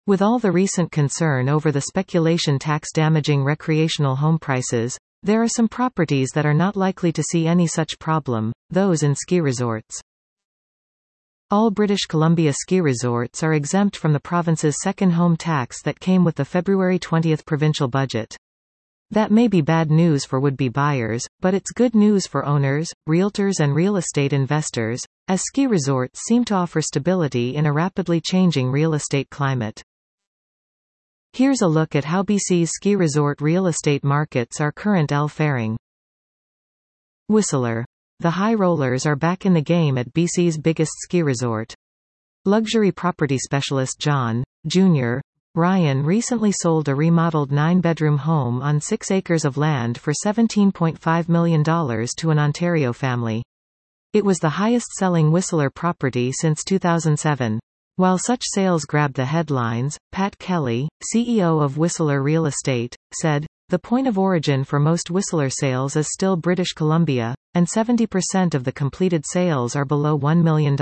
With all the recent concern over the speculation tax damaging recreational home prices, there are some properties that are not likely to see any such problem, those in ski resorts. All British Columbia ski resorts are exempt from the province's second home tax that came with the February 20 provincial budget. That may be bad news for would-be buyers, but it's good news for owners, realtors and real estate investors, as ski resorts seem to offer stability in a rapidly changing real estate climate. Here's a look at how BC's ski resort real estate markets are currently faring. Whistler. The High Rollers are back in the game at BC's biggest ski resort. Luxury property specialist John, Jr. Ryan recently sold a remodeled 9-bedroom home on 6 acres of land for $17.5 million to an Ontario family. It was the highest-selling Whistler property since 2007. While such sales grabbed the headlines, Pat Kelly, CEO of Whistler Real Estate, said, "The point of origin for most Whistler sales is still British Columbia, and 70% of the completed sales are below $1 million.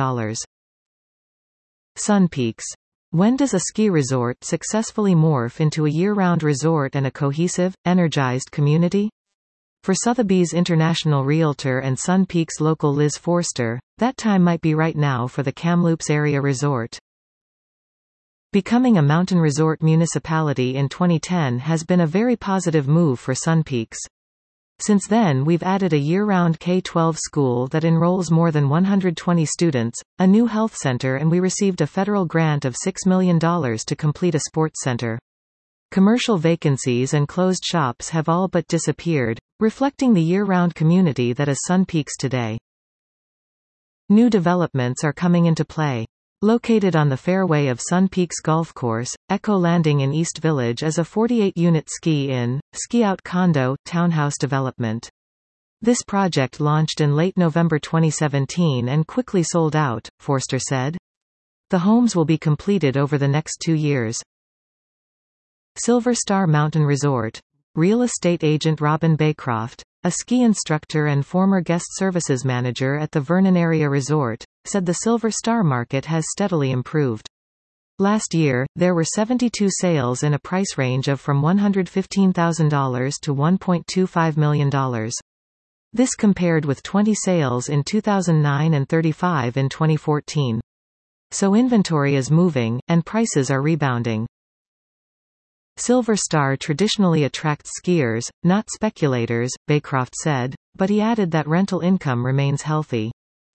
Sun Peaks. When does a ski resort successfully morph into a year-round resort and a cohesive, energized community? For Sotheby's international realtor and Sun Peaks local Liz Forster, that time might be right now for the Kamloops area resort." Becoming a mountain resort municipality in 2010 has been a very positive move for Sun Peaks. Since then we've added a year-round K-12 school that enrolls more than 120 students, a new health center, and we received a federal grant of $6 million to complete a sports center. Commercial vacancies and closed shops have all but disappeared, reflecting the year-round community that is Sun Peaks today. New developments are coming into play. Located on the fairway of Sun Peaks Golf Course, Echo Landing in East Village is a 48-unit ski-in, ski-out condo, townhouse development. This project launched in late November 2017 and quickly sold out, Forster said. The homes will be completed over the next 2 years. Silver Star Mountain Resort. Real estate agent Robin Baycroft, a ski instructor and former guest services manager at the Vernon Area Resort, said the Silver Star market has steadily improved. Last year, there were 72 sales in a price range of from $115,000 to $1.25 million. This compared with 20 sales in 2009 and 35 in 2014. So inventory is moving, and prices are rebounding. Silver Star traditionally attracts skiers, not speculators, Baycroft said, but he added that rental income remains healthy.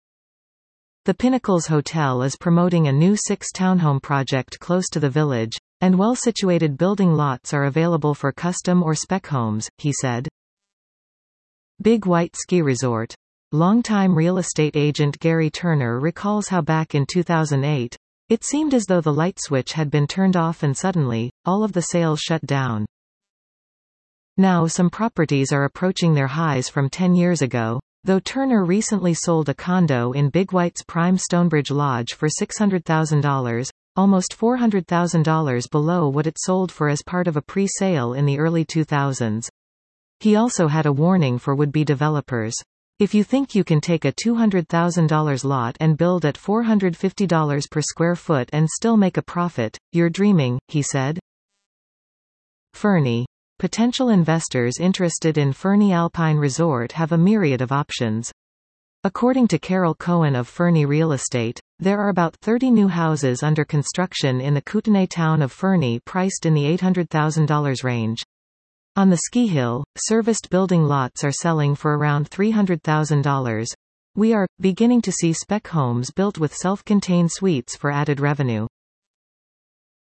The Pinnacles Hotel is promoting a new 6-townhome project close to the village, and well-situated building lots are available for custom or spec homes, he said. Big White Ski Resort. Longtime real estate agent Gary Turner recalls how back in 2008, it seemed as though the light switch had been turned off and suddenly, all of the sales shut down. Now some properties are approaching their highs from 10 years ago, though Turner recently sold a condo in Big White's prime Stonebridge Lodge for $600,000, almost $400,000 below what it sold for as part of a pre-sale in the early 2000s. He also had a warning for would-be developers. If you think you can take a $200,000 lot and build at $450 per square foot and still make a profit, you're dreaming, he said. Fernie. Potential investors interested in Fernie Alpine Resort have a myriad of options. According to Carol Cohen of Fernie Real Estate, there are about 30 new houses under construction in the Kootenay town of Fernie priced in the $800,000 range. On the ski hill, serviced building lots are selling for around $300,000. We are beginning to see spec homes built with self-contained suites for added revenue.